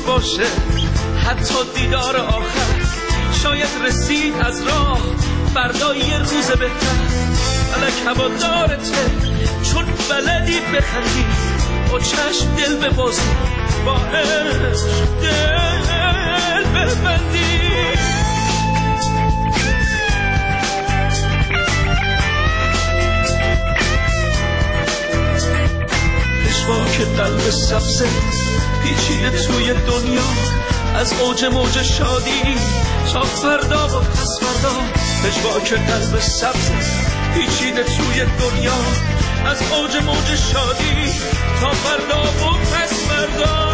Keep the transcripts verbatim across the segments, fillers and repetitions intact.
باشه حتی دیدار آخر، شاید رسید از راه فردا یه روز بهتر. الک هوادارته چون بلدی بخندی، با چشم دل ببازی، با عشق دل ببندی. پشواک قلب سبزه پیچیده توی دنیا، از اوج موج شادی تا فردا و پس فردا. پشواک قلب سبزه پیچیده توی دنیا، از اوج موج شادی تا فردا و پس فردا.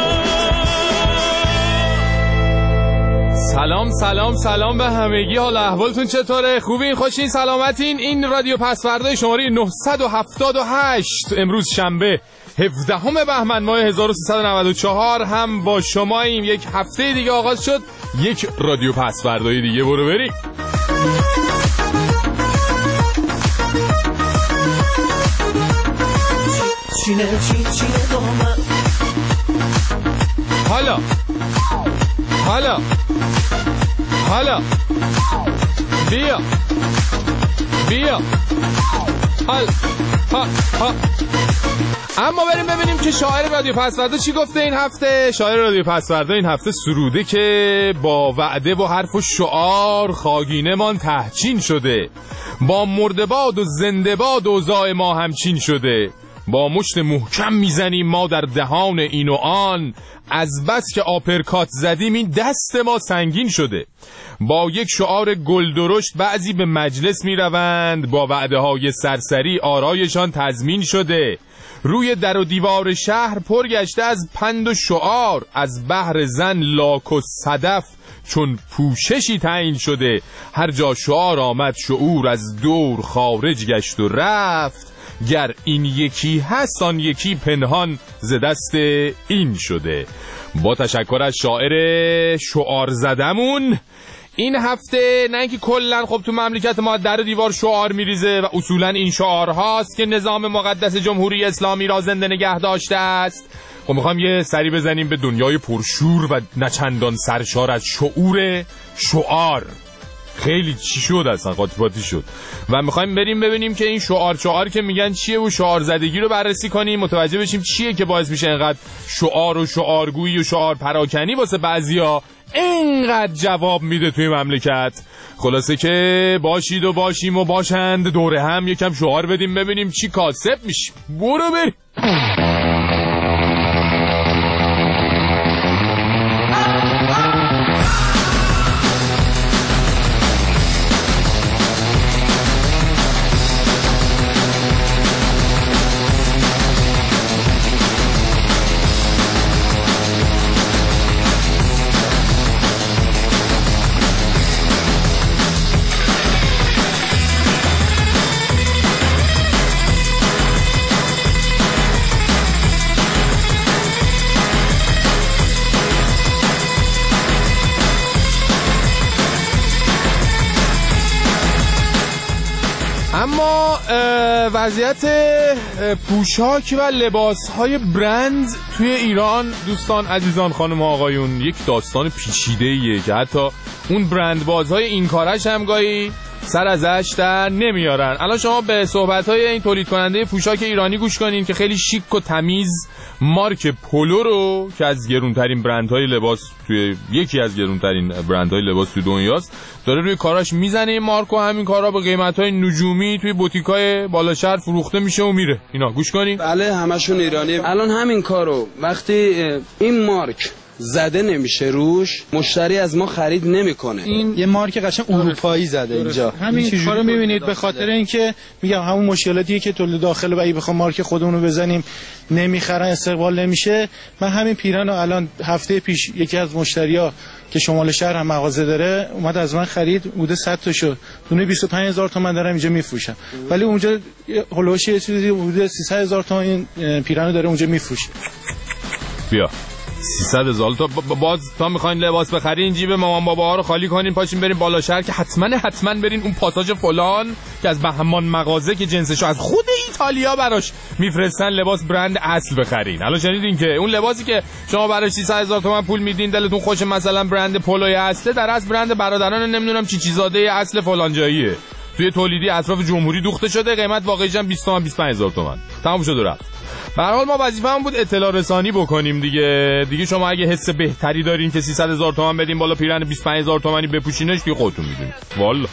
سلام سلام سلام به همگی، حال احوالتون چطوره؟ خوبین؟ خوشین؟ سلامتین؟ این رادیو پس فردای شماره نهصد و هفتاد و هشت، امروز شنبه هفدهم بهمن ماه هزار و سیصد و نود و چهار هم با شماییم. یک هفته دیگه آغاز شد، یک رادیو پس فردای دیگه. برو بریم. حالا حالا حالا بیا بیا حال ها ها. اما بریم ببینیم که شاعر رادیو پسوردا چی گفته این هفته. شاعر رادیو پسوردا این هفته سروده که با وعده و حرف و شعار خاگینه مان تهچین شده، با مرده باد و زنده باد اوضاع ما همچین شده، با مشت محکم میزنیم ما در دهان این و آن، از بس که آپرکات زدیم این دست ما سنگین شده. با یک شعار گلدرشت بعضی به مجلس میروند، با وعده های سرسری آرایشان تضمین شده. روی در و دیوار شهر پر گشته از پند و شعار، از بحر زن لاک و صدف چون پوششی تعیین شده. هر جا شعار آمد شعور از دور خارج گشت و رفت، گر این یکی هست آن یکی پنهان ز دست این شده. با تشکر از شاعر شعار زدمون این هفته. نه اینکه کلا خب تو مملکت ما در دیوار شعار میریزه و اصولا این شعار هاست که نظام مقدس جمهوری اسلامی را زنده نگه داشته است. خب میخوام یه سری بزنیم به دنیای پرشور و نچندان سرشار از شعور شعار. خیلی چی شد اصلا، قاطی شد و میخوایم بریم ببینیم که این شعار شعار که میگن چیه و شعار زدگی رو بررسی کنیم، متوجه بشیم چیه که باعث میشه اینقدر شعار و شعارگویی و شعار پراکنی واسه بعضیا اینقدر جواب میده توی مملکت. خلاصه که باشید و باشیم و باشند دوره هم یکم شعار بدیم ببینیم چی کاسب میشه. برو بریم. اما وضعیت پوشاک و لباسهای برند توی ایران دوستان عزیزان خانم و آقایون یک داستان پیچیده‌ایه که حتی اون برند بازهای این کارش هم گاهی سر ازش در نمیارن. الان شما به صحبت‌های این تولید کننده پوشاک ایرانی گوش کنین که خیلی شیک و تمیز مارک پولو رو که از گرونترین برندهای لباس توی یکی از گرونترین برندهای لباس توی دنیاست داره روی کاراش میزنه. این مارکو همین کارا به قیمت‌های نجومی توی بوتیکای بالا شهر فروخته میشه و میره. اینا گوش کنین. بله همشون ایرانی. الان همین کارو وقتی این مارک زده نمیشه روش، مشتری از ما خرید نمیکنه. این یه مارک قشنگ اروپایی زده اینجا. همین کارو میبینید به خاطر اینکه میگم همون مشکلاتیه که تولید داخل و اگه بخوام مارک خودمون رو بزنیم نمیخرن، استقبال نمیشه. من همین پیرانو الان هفته پیش یکی از مشتریا که شمال شهر هم مغازه داره اومد از من خرید، بوده صد تا شد، دونه بیست و پنج هزار تومان دارم اینجا میفروشم، ولی اونجا هولوش یه چیزی بوده سیصد هزار تومان این پیرانو داره اونجا میفروشه. بیا سیصد هزار تا باز تا میخواین لباس بخرین جیب مامان بابا ها رو خالی کنین پاشین برین بالا شهر که حتما حتما برین اون پاساژ فلان که از بهمان مغازه که جنسشو از خود ایتالیا براش میفرستن لباس برند اصل بخرین. حالا شنیدین که اون لباسی که شما براش سیصد هزار تومان پول میدین دلتون خوش مثلا برند پولوی اصله، در اصل برند برادران نمیدونم چی چیزاده اصل فلان جاییه، توی تولیدی اطراف جمهوری دوخته شده، قیمت واقعیش هم بیست تومن بیست و پنج هزار تومان. تمام شد و رفت. به هر حال ما وظیفه‌مون بود اطلاع رسانی بکنیم دیگه. دیگه شما اگه حس بهتری دارین که سیصد هزار تومان بدین بالا پیرن بیست و پنج هزار تومانی بپوشینش دیگه خودتون میدونید. والا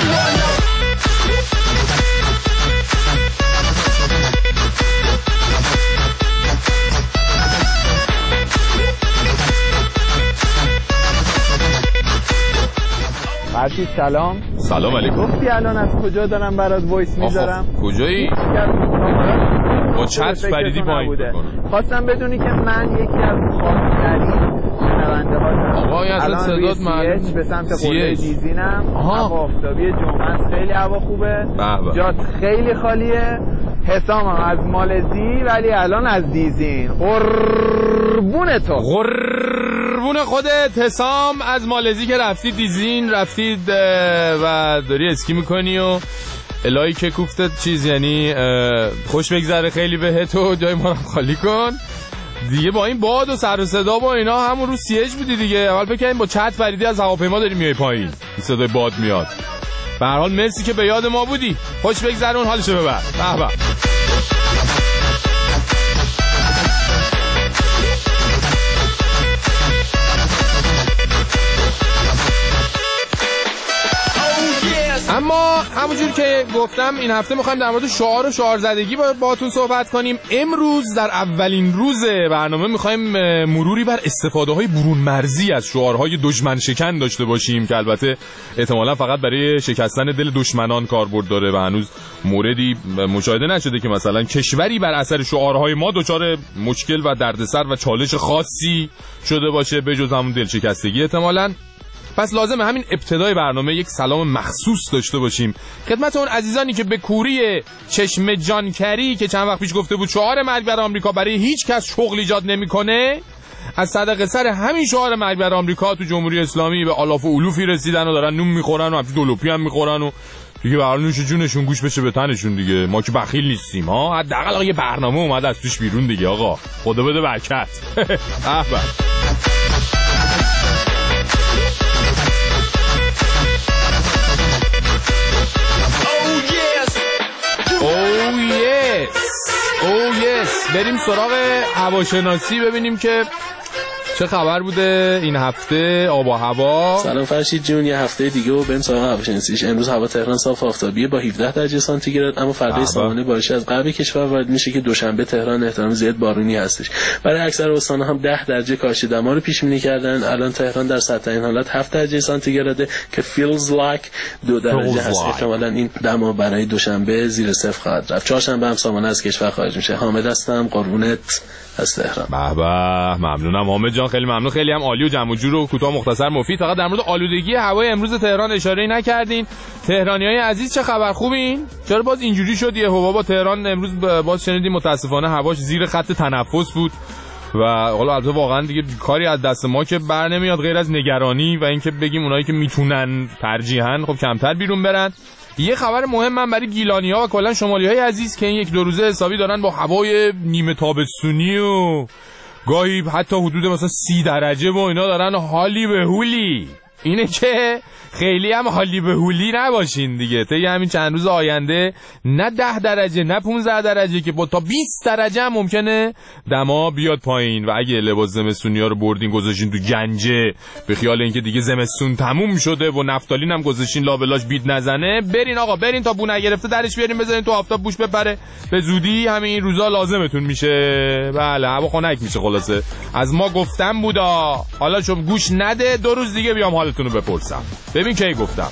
فرشید سلام. سلام علیکم. گفتی الان از کجا دارم برات وایس میذارم؟ کجایی؟ با چت پریدی پایین. خواستم بدونی که من یکی از خاص‌ترین شنونده هاتم. آقا این اصلا صدات معلوم به سمت قله دیزینم. هوا آفتابی جمعه خیلی هوا خوبه. جات خیلی خالیه. حسامم از مالزی ولی الان از دیزین. قربون تو. قربون خودت حسام از مالزی که رفتی دیزین رفتید و داری اسکی میکنی و الهی که کوفتت چیز یعنی خوش بگذره خیلی بهت و جای ما رو خالی کن دیگه. با این باد و سر و صدا با اینا همون رو سیج بودی دیگه. اول بکنیم با چت فریدی از هواپیما داری میای پایین صدای باد میاد. به هر حال مرسی که به یاد ما بودی. خوش بگذرون حالشو ببر. به به. اما همونجور که گفتم این هفته میخوایم در مورد شعار و شعار زدگی با باهاتون صحبت کنیم. امروز در اولین روز برنامه میخوایم مروری بر استفاده های برون مرزی از شعارهای دشمن شکن داشته باشیم که البته احتمالا فقط برای شکستن دل دشمنان کاربرد داره و هنوز موردی مشاهده نشده که مثلا کشوری بر اثر شعارهای ما دچار مشکل و دردسر و چالش خاصی شده باشه به جز همون دلشکستگی احتمالاً. پس لازمه همین ابتدای برنامه یک سلام مخصوص داشته باشیم خدمت اون عزیزانی که به کوری چشم جانکری که چند وقت پیش گفته بود شعار مرگ بر آمریکا برای هیچ کس شغل ایجاد نمیکنه، از صدقه سر همین شعار مرگ بر آمریکا تو جمهوری اسلامی به آلاف و الوفی رسیدن و دارن نون میخورن و همچنین دولوپی هم میخورن و دیگه به هر نوش جونشون گوش بشه به تنشون دیگه. ما که بخیل نیستیم ها، حداقل یه برنامه اومد از توش بیرون دیگه. آقا خدا بده برکت. احبا Oh yes Oh yes بریم سراغ هواشناسی ببینیم که چه خبر بوده این هفته آب و هوا. سلام فرشید جون، یه هفته دیگه و بریم سراغ هواشناسیش. امروز هوا تهران صاف آفتابیه با هفده درجه سانتیگراد، اما فردا سامانه بارشی از غرب کشور وارد میشه که دوشنبه تهران احتمال زیاد بارونی هستش. برای اکثر استان‌ها هم ده درجه کاهش دما رو پیش بینی کردن. الان تهران در سطح این حالت هفت درجه سانتیگراده که feels like دو درجه هست. احتمالاً این دما برای دوشنبه زیر صفر خواهد رفت. چهارشنبه هم سامانه از کشور خارج میشه. حامد هستم، قربونت از تهران. به به ممنونم حامد جان، خیلی ممنون. خیلی هم عالی و جمع و جور و کوتاه مختصر مفید. فقط در مورد آلودگی هوای امروز تهران اشاره نکردین. تهرانیای عزیز چه خبر، خوبین؟ چرا باز اینجوری شد یه هوا با تهران امروز باز شنیدیم متاسفانه هواش زیر خط تنفس بود و حالا البته واقعا دیگه کاری از دست ما که بر نمیاد غیر از نگرانی و اینکه بگیم اونایی که میتونن ترجیحاً خب کمتر بیرون برن. یه خبر مهمم برای گیلانی‌ها و کلا شمالی‌های عزیز که این یک دو روزه حسابی دارن با هوای نیمه تابستونی و گاهی حتی حدود مثلا سی درجه و اینا دارن حالی به هولی. اینه که خیلی هم حالی به هولی نباشین دیگه. طی همین چند روز آینده نه ده درجه نه پونزده درجه که با تا بیست درجه هم ممکنه دما بیاد پایین. و اگه لباس زمستونیا رو بردین گذاشتین تو گنجه به خیال اینکه دیگه زمستون تموم شده و نفتالین هم گذاشتین لابلاش بید نزنه، برین آقا برین تا بو نگرفته درش بیارین بذارین تو آفتاب بوش بپره. به زودی همین روزا لازمتون میشه. بله هوا خنک میشه. خلاصه از ما گفتم بودا، حالا چون گوش نده دو روز دیگه بیام حالتون رو بپرسم. ببین کی گفتم.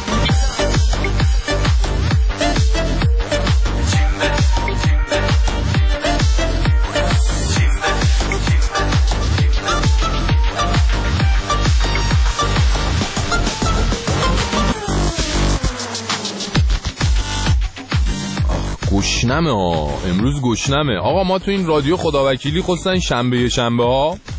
گشنمه ها امروز گشنمه. آقا ما تو این رادیو خداوکیلی خواستن شنبه شنبه ها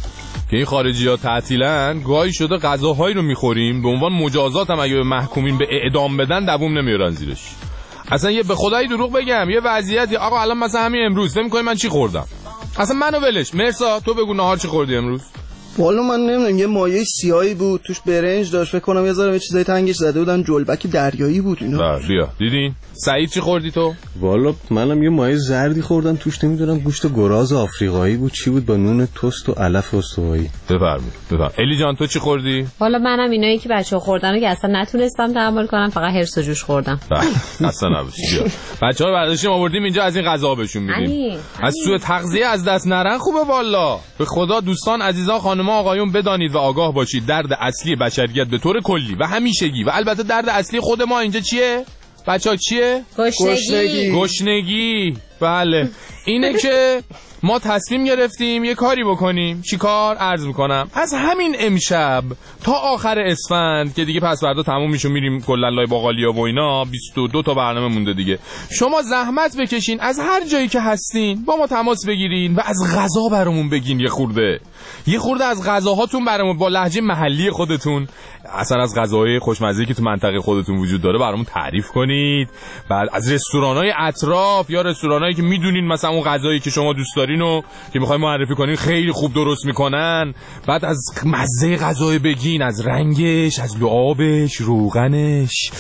که این خارجی‌ها تعطیلن، گاهی شده غذاهایی رو میخوریم به عنوان مجازات هم اگه به محکومین به اعدام بدن دووم نمیارن زیرش. اصلا یه به خدایی دروغ بگم یه وضعیتی آقا الان مثلا همین امروز نمی‌کنی من چی خوردم، اصلا منو ولش. مرسا تو بگو نهار چی خوردی امروز؟ والا من نمیدونم، یه مایه سیاهی بود توش برنج داشت، فکر کنم یه ذره یه چیزای تنگش زده بودن، جلبک دریایی بود اینا. بیا دیدین؟ سعید چی خوردی تو؟ والا منم یه مایه زردی خوردم توش نمیدونم گوشت گراز آفریقایی بود چی بود با نون تست و علف استوایی. بفرمایید بفرمایید. الی جان تو چی خوردی؟ والا منم اینایی که بچه‌ها خوردن که اصلا نتونستم تحمل کنم، فقط هرس و جوش خوردم. اصلا نباشی. بیا بچه‌ها رو برداشتیم آوردیم اینجا از این غذا بهشون میدیم. از سوء تغذیه از دست نرن خوبه والا. به خدا دوستان عزیزان خانم‌ها آقایون بدانید و آگاه باشید درد اصلی بشریت به طور کلی و همیشگی و البته درد اصلی خود ما اینجا چیه؟ بچه‌ها چیه؟ گشنگی. گشنگی. بله. اینه که ما تصمیم گرفتیم یه کاری بکنیم. چی کار؟ عرض میکنم از همین امشب تا آخر اسفند که دیگه پس فردا تموم میشه میریم کلا لای باقالیا و اینا، بیست و دو تا برنامه مونده دیگه. شما زحمت بکشین از هر جایی که هستین با ما تماس بگیرین و از غذا برامون بگین، یه خورده یه خورده از غذاهاتون برامون با لهجه محلی خودتون، اصلا از غذاهای خوشمزه‌ای که تو منطقه خودتون وجود داره برامون تعریف کنید. بعد از رستوران‌های اطراف یا رستورانایی که میدونین مثلا اون غذایی که شما دوست دارین و که می‌خواید معرفی کنین خیلی خوب درست میکنن. بعد از مزه غذای بگین، از رنگش، از لعابش، روغنش.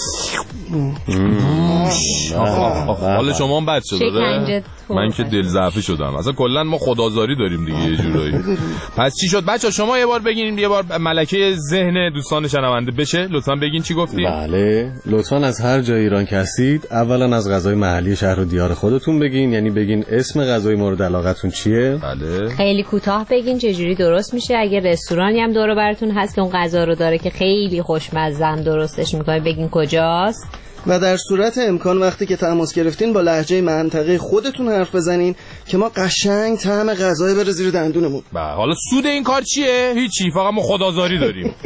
حالا شما هم بد شده من که دل ضعفی شدم. اصلا کلا ما خدازاری داریم دیگه یه جورایی. پس چی شد بچا؟ شما یه بار بگین، یه بار ملکه ذهن دوستان شنونده بشه لطفا بگین چی گفتید. بله لطفا از هر جای ایران که هستید اولا از غذای محلی شهر و دیار خودتون بگین، یعنی بگین اسم غذای مورد علاقتون چیه. بله خیلی کوتاه بگین چجوری درست میشه. اگه رستورانی هم دور و براتون هست که اون غذا رو داره که خیلی خوشمزه هم درستش میکنه بگین کجاست. و در صورت امکان وقتی که تماس گرفتین با لهجه منطقه خودتون حرف بزنین که ما قشنگ طعم غذای بره زیر دندونمون. بله حالا سود این کار چیه؟ هیچی، فقط ما خدازاری داریم.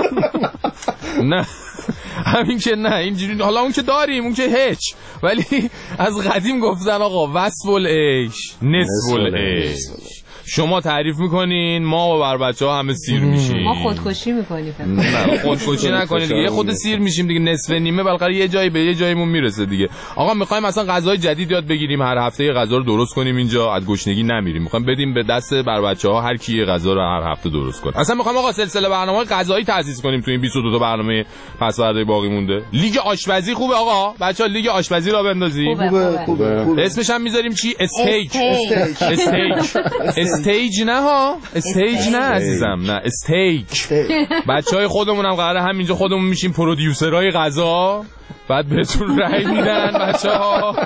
نه همین که نه اینجوری، حالا اون که داریم اون که هیچ، ولی از قدیم گفتن آقا وصف العیش نصف العیش. شما تعریف میکنین ما بر بچه‌ها همه سیر میشیم. ما خودکشی میکنیم. نه خودکشی نکنید دیگه، خود سیر میشیم دیگه، نصف نیمه بالاخره یه جایی به یه جایمون میرسه دیگه. آقا میخوایم مثلا غذای جدید یاد بگیریم، هر هفته یه غذا رو درست کنیم اینجا، از گشنگی نمیریم، میخوایم بدیم به دست بر بچه‌ها هر کی یه غذا رو هر هفته درست کنه. اصلا میخوایم آقا سلسله برنامه‌های غذایی تأسیس کنیم تو این بیست و دو تا برنامه پس فردا باقی مونده. لیگ آشپزی خوبه آقا، بچه‌ها لیگ آشپزی را بندازیم. خوبه خوبه. اسمش هم میذاریم چی؟ استیج. استیج. استیج نه ها، استیج نه عزیزم، نه استیج. بچهای خودمون هم قراره همینجا خودمون میشیم پرودیوسرای غذا، بعد بهتون رأی میدن بچه‌ها.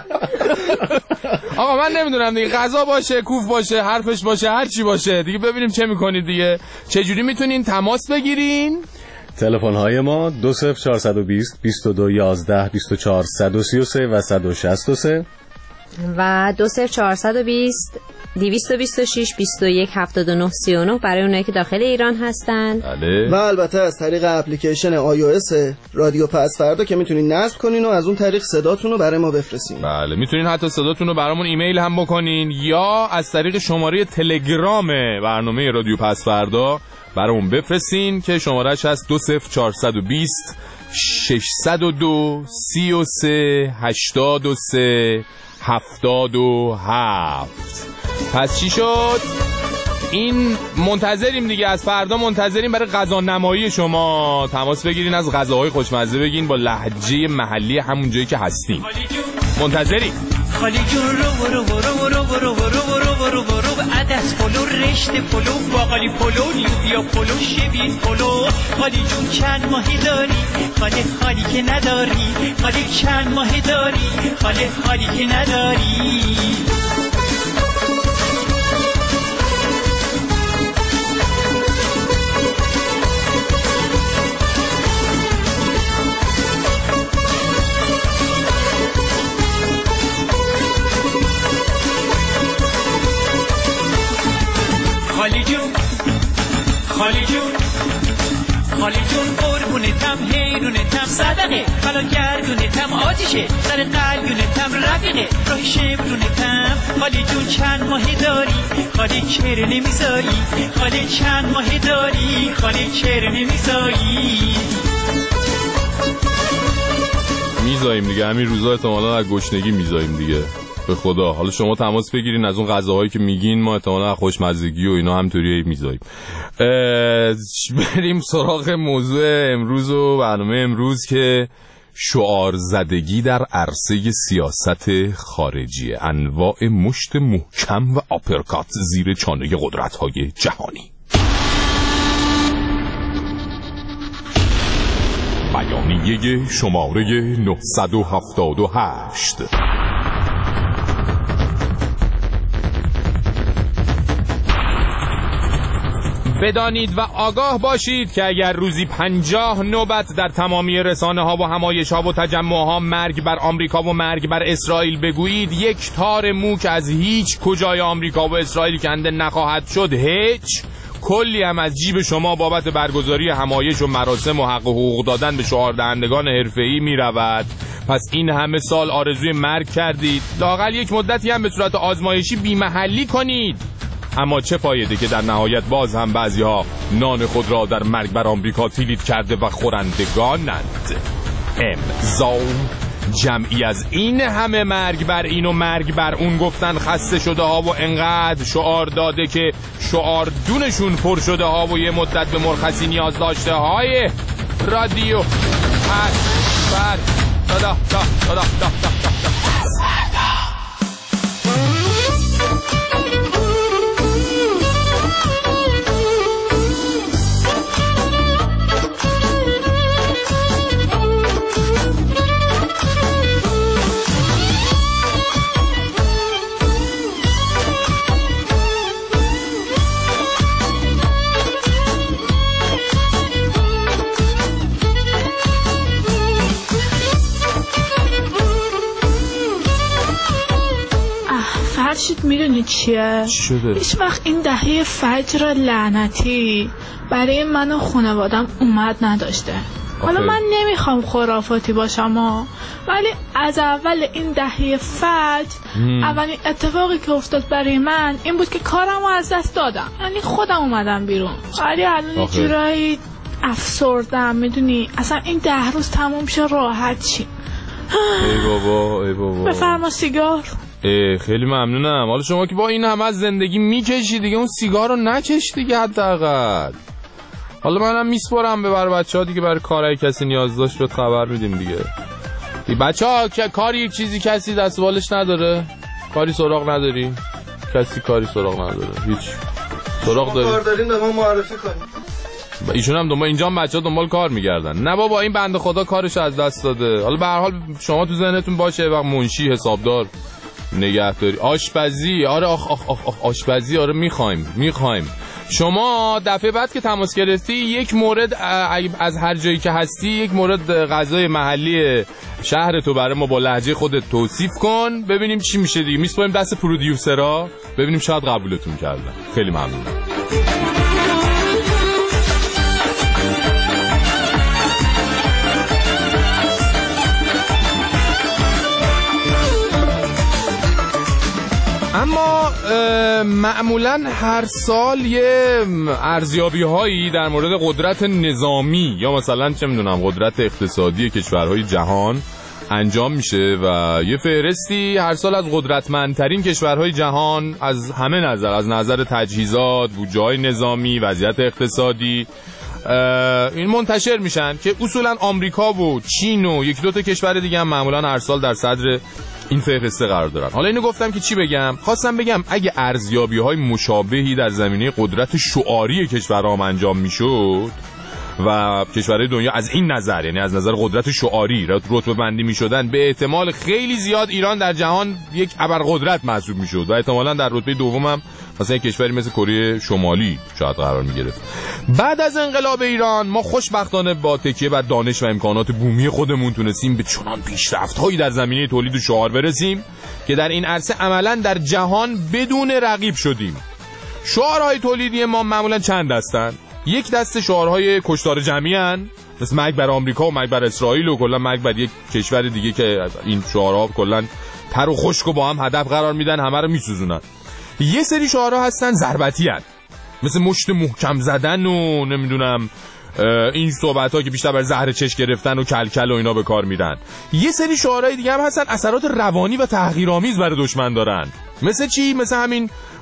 آقا من نمیدونم دیگه، غذا باشه، کوف باشه، حرفش باشه، هر چی باشه دیگه، ببینیم چه میکنید دیگه. چه جوری میتونین تماس بگیرین؟ تلفن های ما دو صفر چهارصد و بیست بیست و دو یازده بیست و چهار صد و سی و سه و صد و شصت و سه و دو صفر چهارصد و بیست دویست و بیست و شش بیست و یک هفتاد و نه سی و نه برای اونایی که داخل ایران هستن. بله. و البته از طریق اپلیکیشن آی او اس رادیو پس فردا که میتونین نصب کنین و از اون طریق صداتون رو برای ما بفرستین. بله میتونین حتی صداتون رو برامون ایمیل هم بکنین یا از طریق شماره تلگرام برنامه رادیو پس فردا برامون بفرستین که شمارهش هست دو صفر چهارصد و بیست ششصد و دو سی و سه هشتاد و سه هفتاد و هفت. پس چی شد؟ این منتظریم دیگه، از فردا منتظریم برای غذا نمایی شما. تماس بگیرین، از غذاهای خوشمزه بگین با لهجه محلی همون جایی که هستین. منتظریم. خالی جون رو رو رو رو رو رو رو رو رو رو عدس پلو رشته پلو باقالی پلو لوبیا پلو شبین پلو. خالی جون چند ماهی داری خالی خالی که نداری خالی چند ماهی داری خالی خالی که نداری. خالی جون خالی جون خالی جون قربونتم هی برونتم صدقه حالا گردونتم آتیشه سر قلبونتم رفیقه راه شبرونتم خالی جون چند ماه داری خالی چر نمیذاری خالی چند ماه داری خالی چر نمیذاری میذاریم دیگه همین روزا احتمالاً از گشنگی میذاریم دیگه به خدا. حالا شما تماس بگیرین از اون غذاهایی که میگین ما احتمالاً خوشمزگی و اینا همطوری میذاریم. بریم سراغ موضوع امروز و برنامه امروز که شعار زدگی در عرصه سیاست خارجی، انواع مشت محکم و آپرکات زیر چانه قدرت‌های جهانی. بیانیه شماره نهصد و هفتاد و هشت. بدانید و آگاه باشید که اگر روزی پنجاه نوبت در تمامی رسانه ها و همایش ها و تجمع ها مرگ بر آمریکا و مرگ بر اسرائیل بگویید، یک تار مو که از هیچ کجای آمریکا و اسرائیل کنده نخواهد شد. هیچ کلی هم از جیب شما بابت برگزاری همایش و مراسم و حق و حقوق دادن به شعار دهندگان حرفه‌ای می رود. پس این همه سال آرزوی مرگ کردید، لااقل یک مدتی هم به صورت آزمایشی بی‌محلی کنید. اما چه فایده که در نهایت باز هم بعضی‌ها نان خود را در مرگ بر آمریکا تیلیت کرده و خورندگانند. امضا جمعی از این همه مرگ بر این و مرگ بر اون گفتن خسته شده ها و انقدر شعار داده که شعار دونشون پر شده ها و یه مدت به مرخصی نیاز داشته های رادیو هر بر دادا دا دادا دا دا دا فرشید میدونی چیه؟ شده؟ هیچ وقت این دهه فجر لعنتی برای من و خانوادم اومد نداشته. حالا من نمیخوام خرافاتی باشم ها، ولی از اول این دهه فجر اولین اتفاقی که افتاد برای من این بود که کارمو از دست دادم، یعنی خودم اومدم بیرون. ولی الان یه جورایی افسردم، میدونی اصلا این ده روز تموم شه راحت چی. ای بابا ای بابا بفرما سیگار. خیلی ممنونم. حالا شما که با این همه از زندگی میکشی دیگه اون سیگار رو نکش دیگه حداقل. حالا منم میسپرم به بر بچه‌ها دیگه، برای کارهای کسی نیاز داشت رو خبر میدیم دیگه. بچه‌ها که کاری یک چیزی کسی دست بالش نداره، کاری سراغ نداری، کسی کاری سراغ نداره، هیچ سراغ داری کار دارین به ما معرفی کنید. ایشون هم دنبال اینجا بچه‌ها دنبال کار میگردن. نه بابا این بنده خدا کارش از دست داده. حالا به هر حال شما تو ذهنتون باشه وقت منشی، حسابدار، نگهداری، آشپزی، آره آخ آخ آخ, آخ آشپزی، آره میخوایم میخوایم. شما دفعه بعد که تماس گرفتی یک مورد از هر جایی که هستی یک مورد غذای محلی شهر تو برای ما با لهجه خودت توصیف کن ببینیم چی میشه دیگه. میسپاریم دست پرودیوسرها ببینیم شاید قبولتون کردن. خیلی ممنونم. اما معمولا هر سال یه ارزیابی هایی در مورد قدرت نظامی یا مثلا چه میدونم قدرت اقتصادی کشورهای جهان انجام میشه و یه فهرستی هر سال از قدرتمندترین کشورهای جهان از همه نظر، از نظر تجهیزات، بودجه‌های نظامی، وضعیت اقتصادی، این منتشر میشن که اصولا آمریکا و چین و یک دو تا کشور دیگه هم معمولا هر سال در صدر این فهرسته قرار دارن. حالا اینو گفتم که چی بگم؟ خواستم بگم اگه ارزیابی‌های مشابهی در زمینه قدرت شعاری کشورها انجام میشد و کشورهای دنیا از این نظر، یعنی از نظر قدرت شعاری رتبه بندی میشدن، به احتمال خیلی زیاد ایران در جهان یک ابرقدرت محسوب میشد و احتمالاً در رتبه دومم مثلا یک کشوری مثل کره شمالی شاید قرار میگرفت. بعد از انقلاب ایران ما خوشبختانه با تکیه بر دانش و امکانات بومی خودمون تونستیم به چنان پیشرفت‌هایی در زمینه تولید شعار برسیم که در این عرصه عملاً در جهان بدون رقیب شدیم. شعارهای تولیدی ما معمولاً چند دستن. یک دسته شعارهای کشتار جمعی هن مثل مرگ بر آمریکا و مرگ بر اسرائیل و کلا مرگ بر یک کشور دیگه که این شعارها کلا تر و خشک و با هم هدف قرار میدن، همه رو میسوزونن. یه سری شعارها هستن ضربتی هستن، مثل مشت محکم زدن و نمیدونم این صحبت ها که بیشتر بر زهر چش گرفتن و کلکل و اینا به کار میرن. یه سری شعارهای دیگه هم هستن اثرات روانی و تحقیرآمیز برای دشمن دارن. مثل چی؟ مثل همین